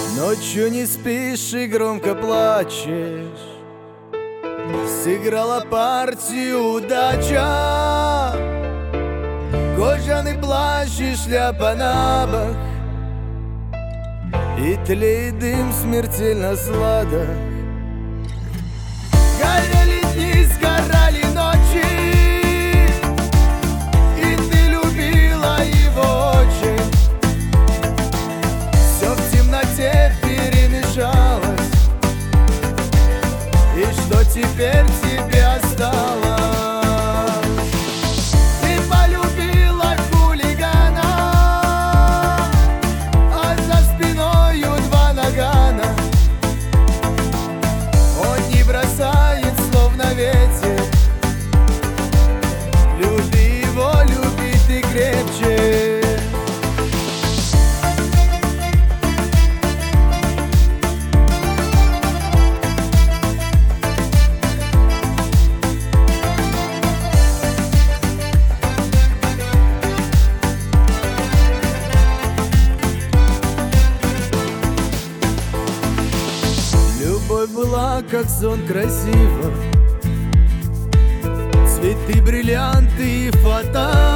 Ночью не спишь и громко плачешь. Сыграла партию удача. Кожаный плащ и шляпа на бок, и тлеет дым смертельно сладок. Горели дни, сгорали ночи, и ты любила его очень. Все в темноте перемешалось, и что теперь тебе осталось? Ты полюбила хулигана, а за спиною два нагана. Он не бросает, словно ветер. Люби его, люби ты крепче. Любовь была как сон красиво, цветы, бриллианты и фото.